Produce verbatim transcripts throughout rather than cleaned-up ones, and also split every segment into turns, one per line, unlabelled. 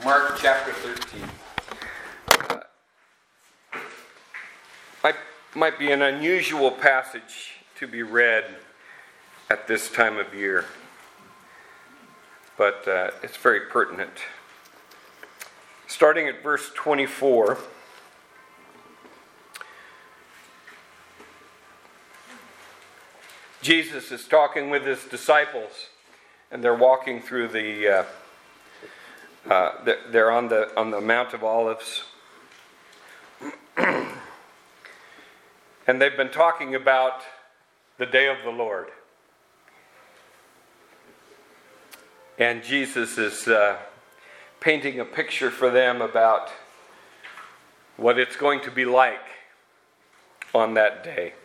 Mark chapter thirteen. Uh, might, might be an unusual passage to be read at this time of year, but uh, it's very pertinent. Starting at verse twenty-four, Jesus is talking with his disciples, and they're walking through the uh, Uh, they're on the on the Mount of Olives, and they've been talking about the day of the Lord. And Jesus is uh, painting a picture for them about what it's going to be like on that day.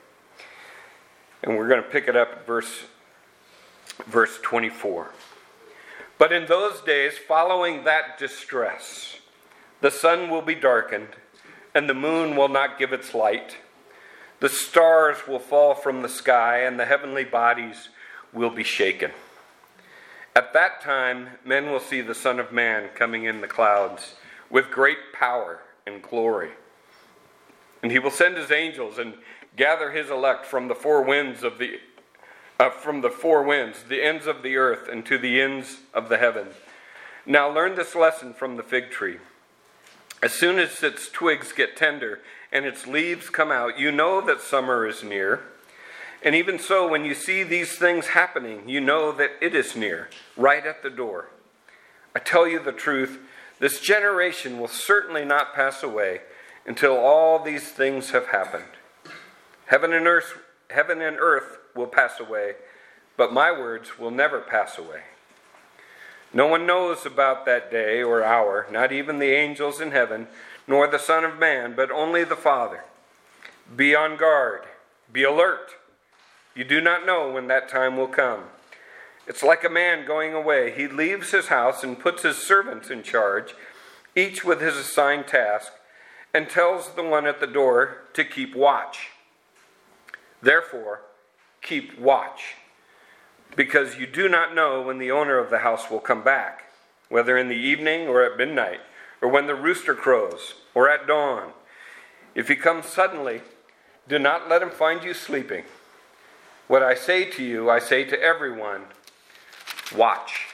And we're going to pick it up at verse verse twenty-four. But in those days, following that distress, the sun will be darkened, and the moon will not give its light. The stars will fall from the sky, and the heavenly bodies will be shaken. At that time, men will see the Son of Man coming in the clouds with great power and glory. And he will send his angels and gather his elect from the four winds of the Uh, from the four winds, the ends of the earth, and to the ends of the heaven. Now learn this lesson from the fig tree. As soon as its twigs get tender and its leaves come out, you know that summer is near. And even so, when you see these things happening, you know that it is near, right at the door. I tell you the truth, this generation will certainly not pass away until all these things have happened. Heaven and earth, heaven and earth will pass away, but my words will never pass away. No one knows about that day or hour, not even the angels in heaven, nor the Son of Man, but only the Father. Be on guard, be alert. You do not know when that time will come. It's like a man going away. He leaves his house and puts his servants in charge, each with his assigned task, and tells the one at the door to keep watch. Therefore, keep watch, because you do not know when the owner of the house will come back, whether in the evening or at midnight, or when the rooster crows, or at dawn. If he comes suddenly, do not let him find you sleeping. What I say to you, I say to everyone, watch.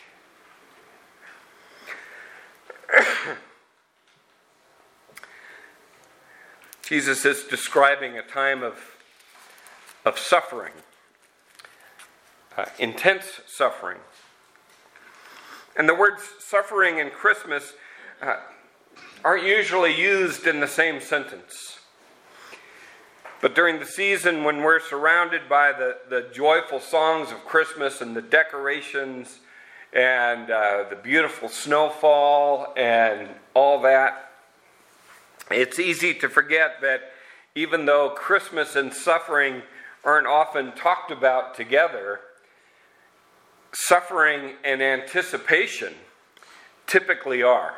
Jesus is describing a time of, of suffering. Uh, intense suffering. And the words suffering and Christmas uh, aren't usually used in the same sentence. But during the season when we're surrounded by the, the joyful songs of Christmas and the decorations and uh, the beautiful snowfall and all that, it's easy to forget that even though Christmas and suffering aren't often talked about together, suffering and anticipation typically are.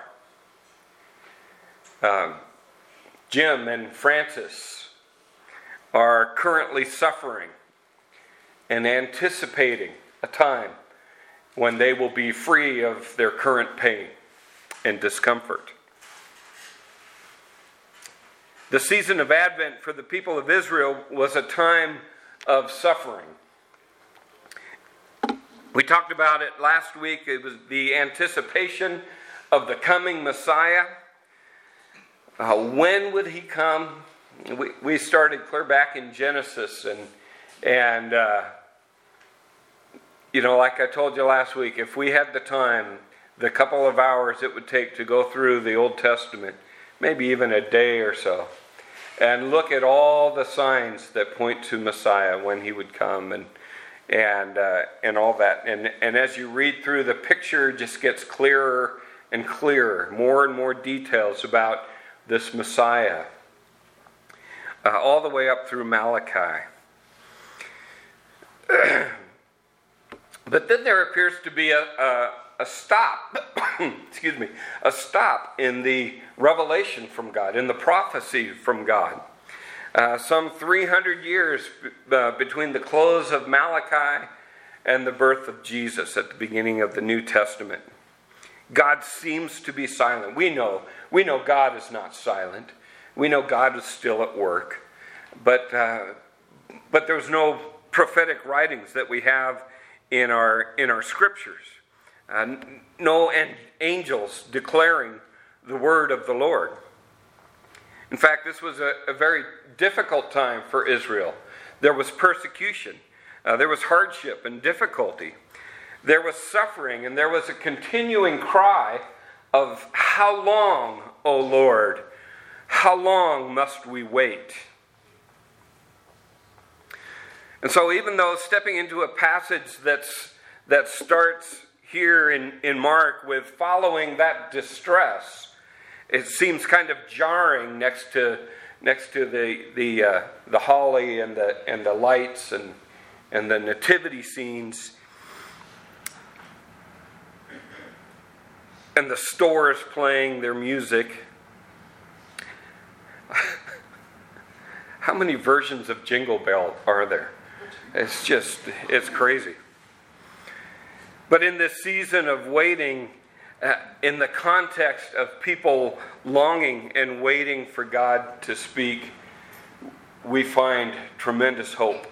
Um, Jim and Francis are currently suffering and anticipating a time when they will be free of their current pain and discomfort. The season of Advent for the people of Israel was a time of suffering. We talked about it last week. It was the anticipation of the coming Messiah. Uh, when would he come? We, we started clear back in Genesis. And, and uh, you know, like I told you last week, if we had the time, the couple of hours it would take to go through the Old Testament, maybe even a day or so, and look at all the signs that point to Messiah when he would come, and and uh, and all that. And and as you read through, the picture just gets clearer and clearer, more and more details about this Messiah, uh, all the way up through Malachi. But then there appears to be a, a, a stop, excuse me, a stop in the revelation from God, in the prophecy from God. Uh, some three hundred years uh, between the close of Malachi and the birth of Jesus at the beginning of the New Testament. God seems to be silent. We know, we know God is not silent. We know God is still at work. But, uh, but there's no prophetic writings that we have in our, in our scriptures. Uh, no an- angels declaring the word of the Lord. In fact, this was a, a very difficult time for Israel. There was persecution. Uh, there was hardship and difficulty. There was suffering, and there was a continuing cry of, "How long, O Lord? How long must we wait?" And so even though stepping into a passage that's, that starts here in, in Mark with following that distress, it seems kind of jarring next to next to the the uh, the holly and the and the lights and and the nativity scenes and the stores playing their music. How many versions of Jingle Bell are there? It's just, it's crazy. But in this season of waiting, uh, in the context of people longing and waiting for God to speak, we find tremendous hope.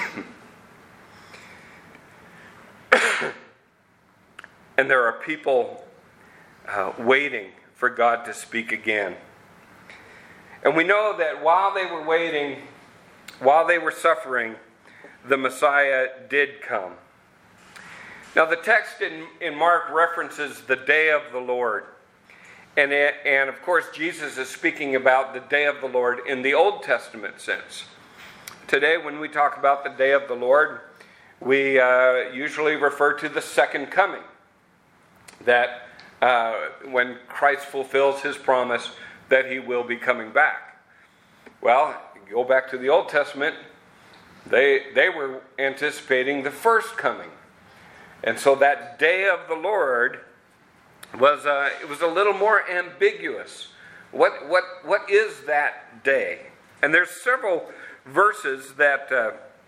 And there are people uh, waiting for God to speak again. And we know that while they were waiting, while they were suffering, the Messiah did come. Now the text in, in Mark references the day of the Lord. And, it, and of course Jesus is speaking about the day of the Lord in the Old Testament sense. Today when we talk about the day of the Lord, we uh, usually refer to the second coming. That uh, when Christ fulfills his promise that he will be coming back. Well, go back to the Old Testament, they they were anticipating the first coming. And so that day of the Lord was uh, it was a little more ambiguous. What what what is that day? And there's several verses that uh,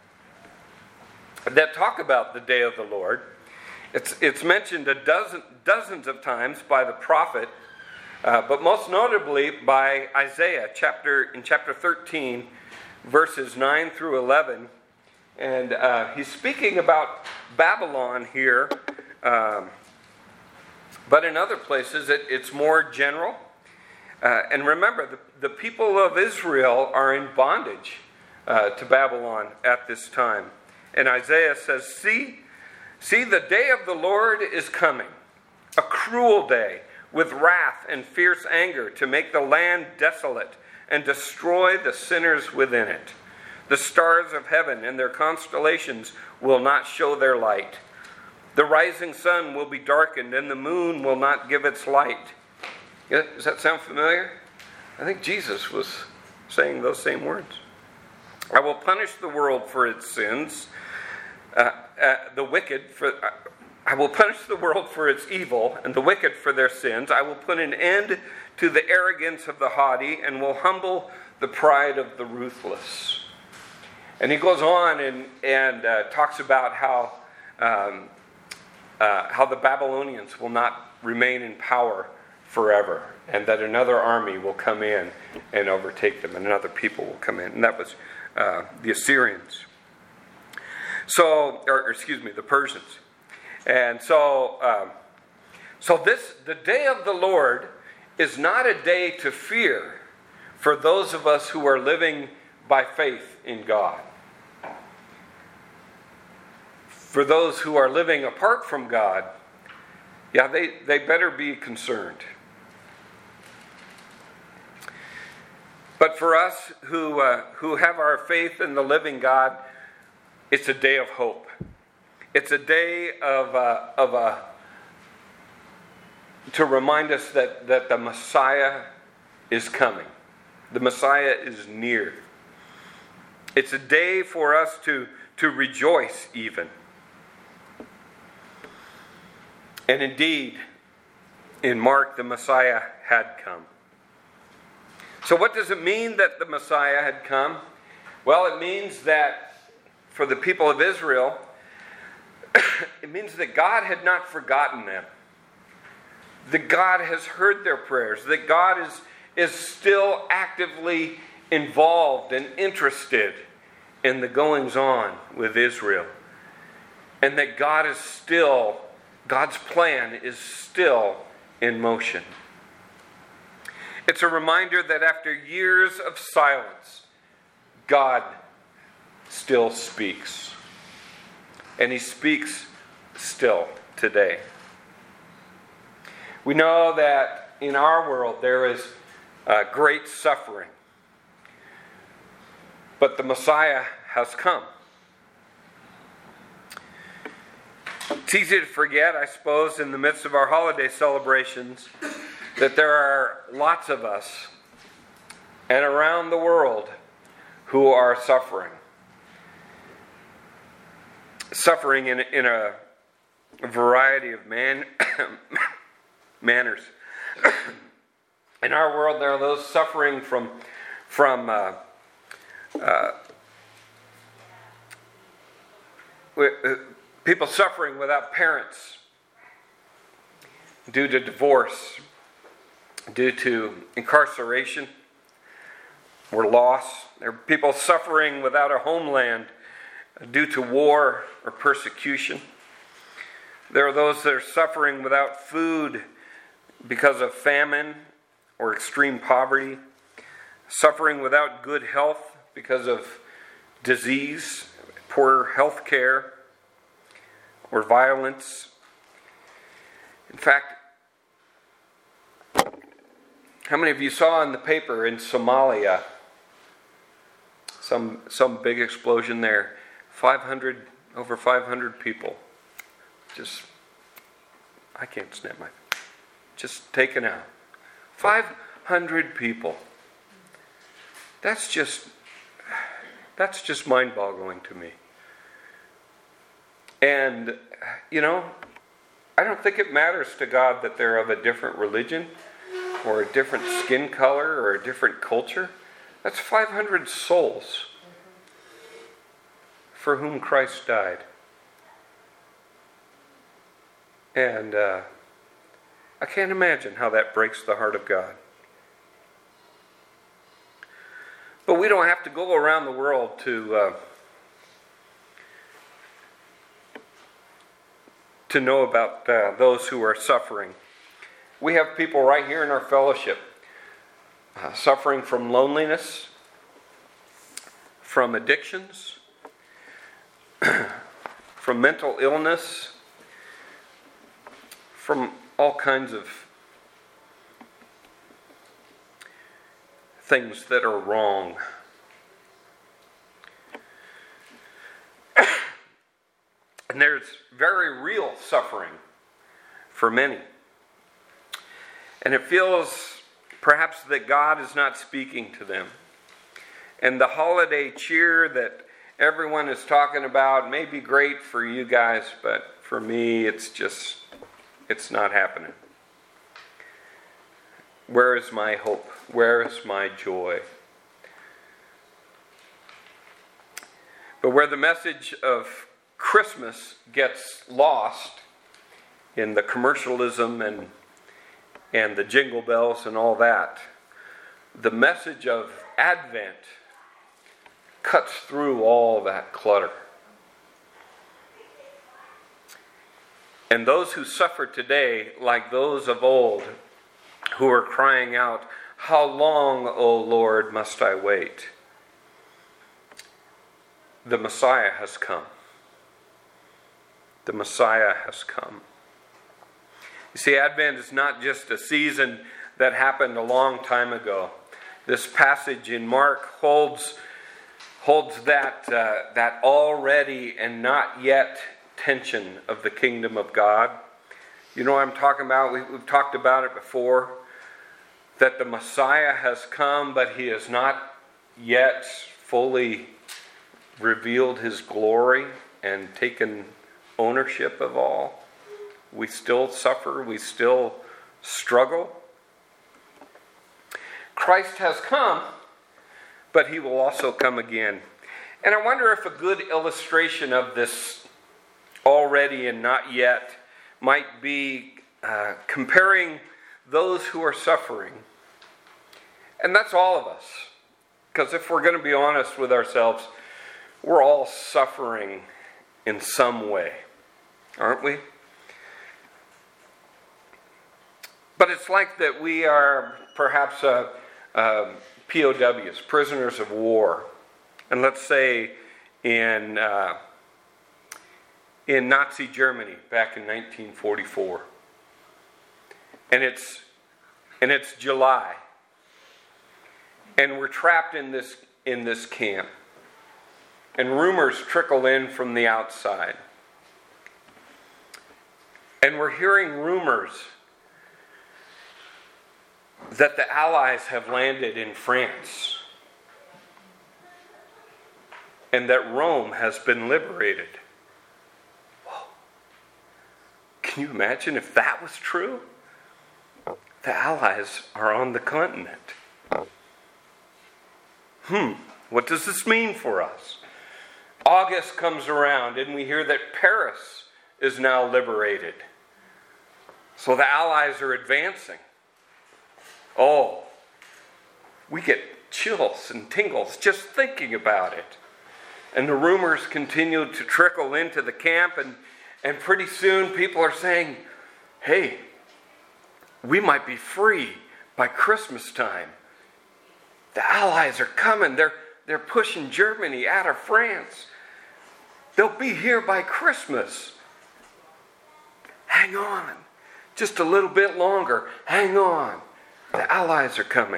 that talk about the day of the Lord. It's it's mentioned a dozen dozens of times by the prophet, uh, but most notably by Isaiah, chapter in chapter thirteen, verses nine through eleven, and uh, he's speaking about Babylon here, um, but in other places it, it's more general. Uh, and remember, the, the people of Israel are in bondage uh, to Babylon at this time, and Isaiah says, "See." See, the day of the Lord is coming, a cruel day with wrath and fierce anger to make the land desolate and destroy the sinners within it. The stars of heaven and their constellations will not show their light. The rising sun will be darkened and the moon will not give its light." Yeah, does that sound familiar? I think Jesus was saying those same words. "I will punish the world for its sins. Uh, uh, the wicked for uh, I will punish the world for its evil and the wicked for their sins. I will put an end to the arrogance of the haughty and will humble the pride of the ruthless." And he goes on and and uh, talks about how um, uh, how the Babylonians will not remain in power forever, and that another army will come in and overtake them, and another people will come in, and that was uh, the Assyrians. So, or, or excuse me, the Persians. And so, um, so this, the day of the Lord is not a day to fear for those of us who are living by faith in God. For those who are living apart from God, yeah, they, they better be concerned. But for us who uh, who have our faith in the living God, it's a day of hope. It's a day of uh, of uh, to remind us that, that the Messiah is coming. The Messiah is near. It's a day for us to, to rejoice even. And indeed, in Mark, the Messiah had come. So what does it mean that the Messiah had come? Well, it means that for the people of Israel, it means that God had not forgotten them. that God has heard their prayers, that God is, is still actively involved and interested in the goings-on with Israel. And that God is still, God's plan is still in motion. It's a reminder that after years of silence, God still speaks. And He speaks still today. We know that in our world there is uh, great suffering. But the Messiah has come. It's easy to forget, I suppose, in the midst of our holiday celebrations, that there are lots of us and around the world who are suffering. Suffering in, in a variety of man, manners. In our world, there are those suffering from, from uh, uh, people suffering without parents due to divorce, due to incarceration or loss. There are people suffering without a homeland due to war or persecution. There are those that are suffering without food because of famine or extreme poverty, suffering without good health because of disease, poor health care, or violence. In fact, how many of you saw in the paper in Somalia some some big explosion there? five hundred, over five hundred people. Just, I can't snap my, just taken out. five hundred people. That's just, that's just mind-boggling to me. And, you know, I don't think it matters to God that they're of a different religion or a different skin color or a different culture. That's five hundred souls for whom Christ died. And uh, I can't imagine how that breaks the heart of God. But we don't have to go around the world to uh, to know about uh, those who are suffering. We have people right here in our fellowship uh, suffering from loneliness, from addictions, from mental illness, from all kinds of things that are wrong. And there's very real suffering for many. And it feels perhaps that God is not speaking to them. And the holiday cheer that everyone is talking about may be great for you guys, but for me it's just, it's not happening. Where is my hope? Where is my joy? But where the message of Christmas gets lost in the commercialism and and the jingle bells and all that, the message of Advent cuts through all that clutter. And those who suffer today, like those of old, who are crying out, "How long, O Lord, must I wait?" The Messiah has come. The Messiah has come. You see, Advent is not just a season that happened a long time ago. This passage in Mark holds, holds that, uh, that already and not yet tension of the kingdom of God. You know what I'm talking about? We, we've talked about it before. That the Messiah has come, but he has not yet fully revealed his glory and taken ownership of all. We still suffer. We still struggle. Christ has come, but he will also come again. And I wonder if a good illustration of this already and not yet might be uh, comparing those who are suffering. And that's all of us. Because if we're going to be honest with ourselves, we're all suffering in some way, aren't we? But it's like that we are perhaps uh, uh, P O Ws, prisoners of war. And let's say in uh, in Nazi Germany back in nineteen forty-four. And it's and it's July. And we're trapped in this in this camp. And rumors trickle in from the outside. And we're hearing rumors that the Allies have landed in France. And that Rome has been liberated. Whoa. Can you imagine if that was true? The Allies are on the continent. Hmm, what does this mean for us? August comes around and we hear that Paris is now liberated. So the Allies are advancing. Oh, we get chills and tingles just thinking about it. And the rumors continue to trickle into the camp, and, and pretty soon people are saying, hey, we might be free by Christmas time. The Allies are coming. They're, they're pushing Germany out of France. They'll be here by Christmas. Hang on. Just a little bit longer. Hang on. The Allies are coming.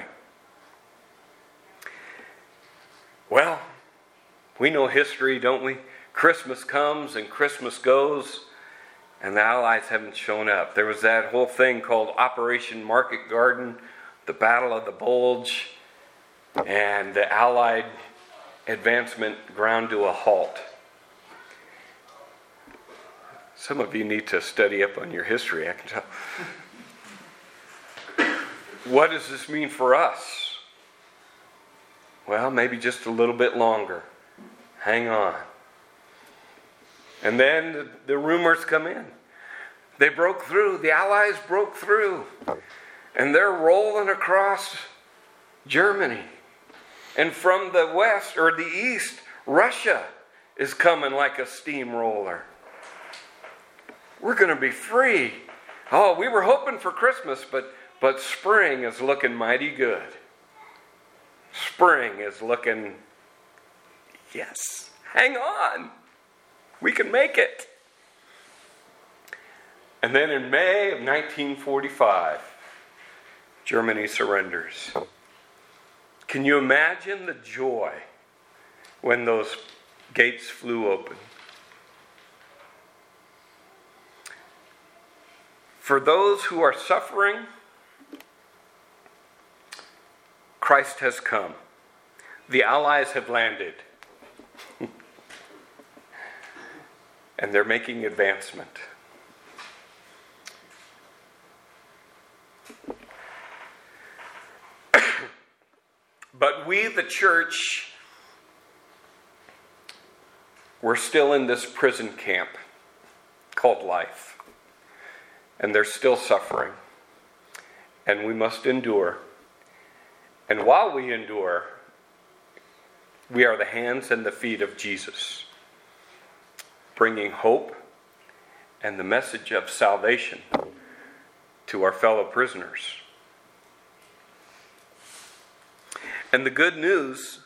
Well, we know history, don't we? Christmas comes and Christmas goes, and the Allies haven't shown up. There was that whole thing called Operation Market Garden, the Battle of the Bulge, and the Allied advancement ground to a halt. Some of you need to study up on your history, I can tell. What does this mean for us? Well, maybe just a little bit longer. Hang on. And then the, the rumors come in. They broke through. The Allies broke through. And they're rolling across Germany. And from the west or the east, Russia is coming like a steamroller. We're going to be free. Oh, we were hoping for Christmas, but, but spring is looking mighty good. Spring is looking, yes, hang on. We can make it. And then in May of nineteen forty-five, Germany surrenders. Can you imagine the joy when those gates flew open? For those who are suffering, Christ has come. The Allies have landed. And they're making advancement. But we, the church, we're still in this prison camp called life. And they're still suffering. And we must endure. And while we endure, we are the hands and the feet of Jesus, bringing hope and the message of salvation to our fellow prisoners. And the good news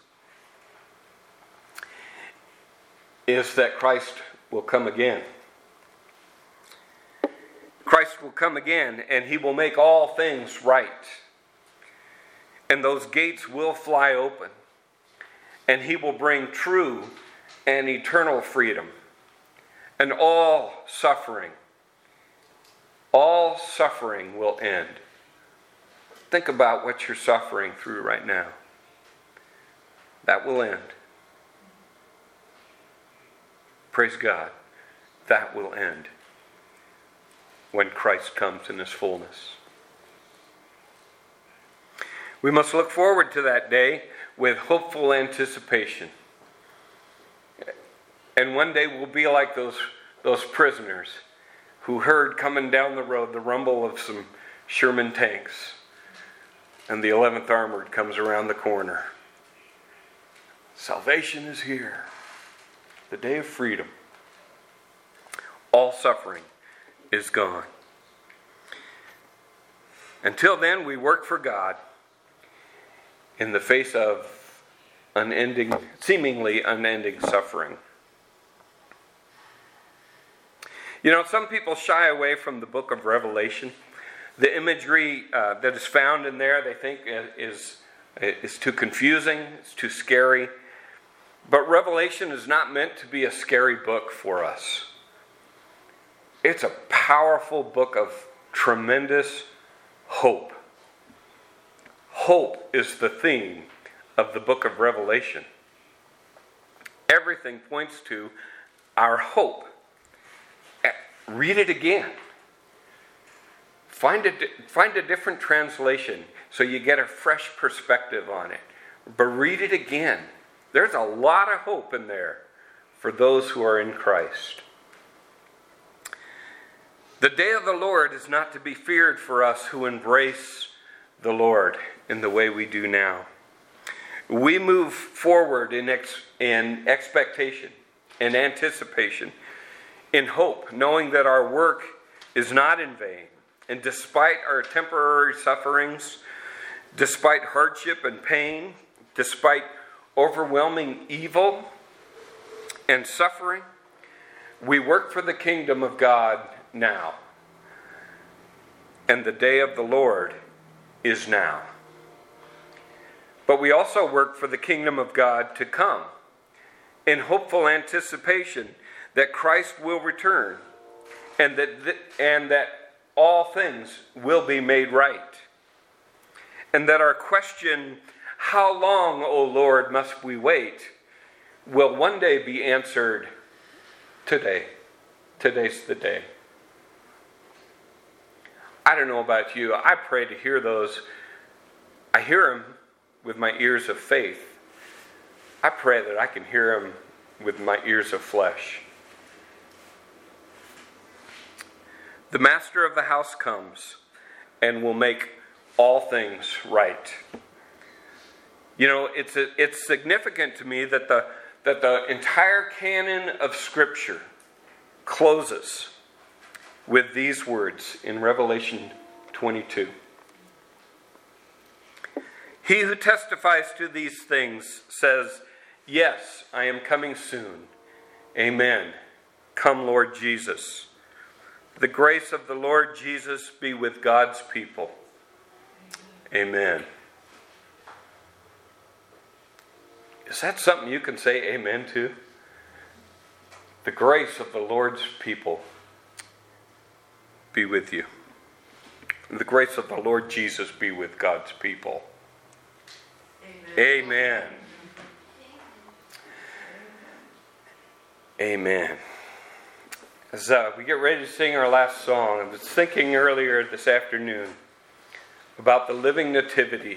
is that Christ will come again. Christ will come again, and he will make all things right. And those gates will fly open. And he will bring true and eternal freedom. And all suffering, all suffering will end. Think about what you're suffering through right now. That will end. Praise God. That will end when Christ comes in his fullness. We must look forward to that day with hopeful anticipation. And one day we'll be like those, those prisoners who who heard coming down the road the rumble of some Sherman tanks, and the eleventh Armored comes around the corner. Salvation is here. The day of freedom. All suffering is gone. Until then, we work for God in the face of unending, seemingly unending suffering. You know, some people shy away from the book of Revelation. The imagery uh, that is found in there, they think is, is too confusing, it's too scary. But Revelation is not meant to be a scary book for us. It's a powerful book of tremendous hope. Hope is the theme of the book of Revelation. Everything points to our hope. Read it again. Find a, find a different translation so you get a fresh perspective on it. But read it again. There's a lot of hope in there for those who are in Christ. The day of the Lord is not to be feared for us who embrace the Lord in the way we do now. We move forward in, ex, in expectation, in anticipation, in hope, knowing that our work is not in vain. And despite our temporary sufferings, despite hardship and pain, despite overwhelming evil and suffering, we work for the kingdom of God now. And the day of the Lord is now. But we also work for the kingdom of God to come in hopeful anticipation that Christ will return and that th- and that all things will be made right. And that our question, how long, O Lord, must we wait, will one day be answered today. Today's the day. I don't know about you. I pray to hear those. I hear them with my ears of faith. I pray that I can hear them with my ears of flesh. The master of the house comes and will make all things right. You know, it's a, it's significant to me that the that the entire canon of Scripture closes with these words in Revelation twenty-two. He who testifies to these things says, "Yes, I am coming soon. Amen. Come, Lord Jesus." The grace of the Lord Jesus be with God's people. Amen. Is that something you can say amen to? The grace of the Lord's people be with you. The grace of the Lord Jesus be with God's people. Amen. Amen. Amen. As uh, we get ready to sing our last song, I was thinking earlier this afternoon about the living nativity.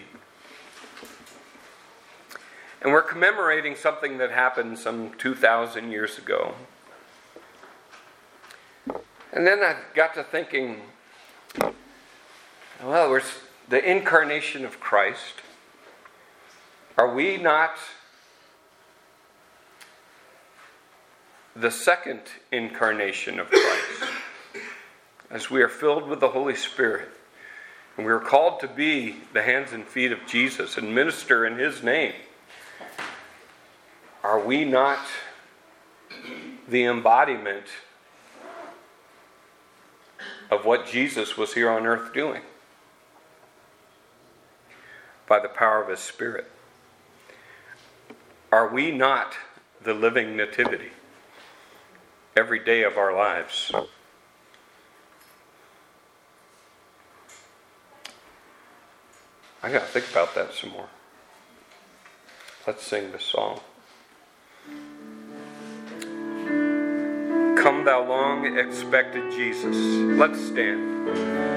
And we're commemorating something that happened some two thousand years ago. And then I got to thinking, well, we're the incarnation of Christ. Are we not the second incarnation of Christ? As we are filled with the Holy Spirit, and we are called to be the hands and feet of Jesus and minister in His name, are we not the embodiment of what Jesus was here on earth doing by the power of His Spirit? Are we not the living nativity every day of our lives? I got to think about that some more. Let's sing this song. Come, thou long expected Jesus. Let's stand.